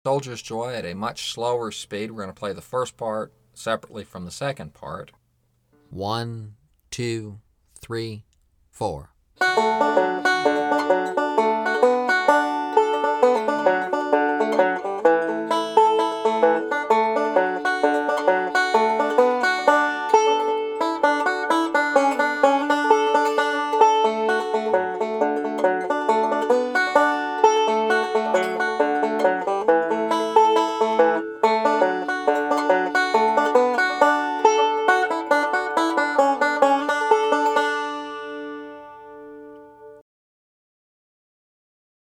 Soldier's Joy at a much slower speed. We're going to play the first part separately from the second part. 1, 2, 3, 4.